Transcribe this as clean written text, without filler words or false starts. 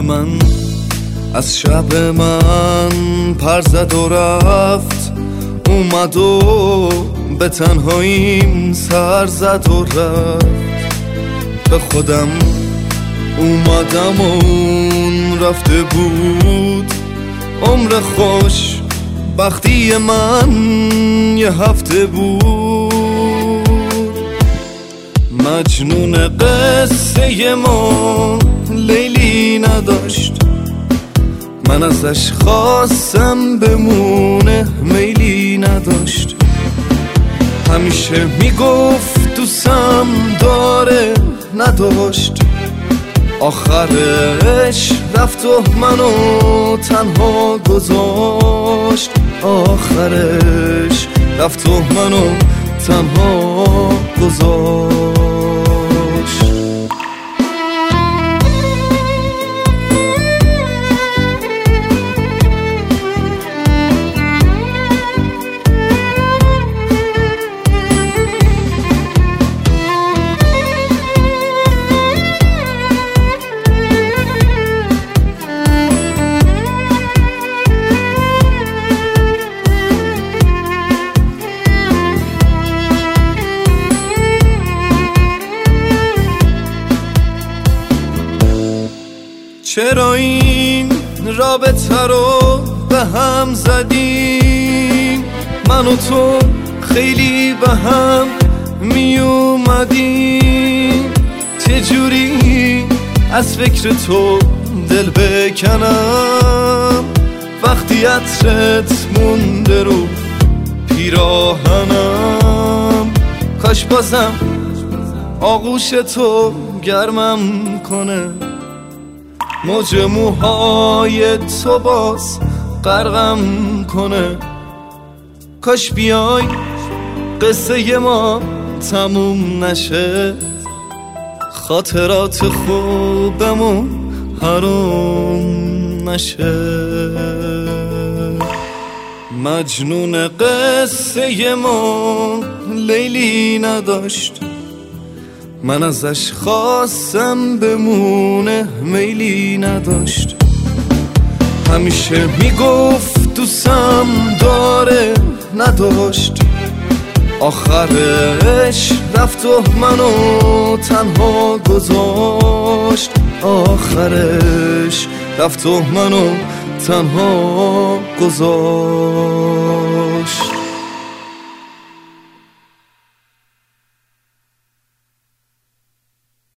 من از شب من پر زد و رفت، اومد و به تنهاییم سر زد و رفت. به خودم اومدم و اون رفته بود. عمر خوش بختی من یه هفته بود. مجنون قصه ما لیلی نداشت، من ازش خواستم بمونه میلی نداشت. همیشه میگفت دوستم داره نداشت، آخرش رفت و منو تنها گذاشت. آخرش رفت و منو تنها گذاشت. چرا این رابطه رو به هم زدیم؟ من و تو خیلی به هم می اومدیم. چجوری از فکر تو دل بکنم وقتی عطرت مونده رو پیراهنم؟ کاش بازم آغوش تو گرمم کنه، موج موهای تو باز غرقم کنه. کاش بیای قصه ما تموم نشه، خاطرات خوبمون حروم نشه. مجنون قصه ما لیلی نداشت، من ازش خواستم بمونه میلی نداشت. همیشه میگفت دوستم داره نداشت، آخرش رفت و منو تنها گذاشت. آخرش رفت و منو تنها گذاشت.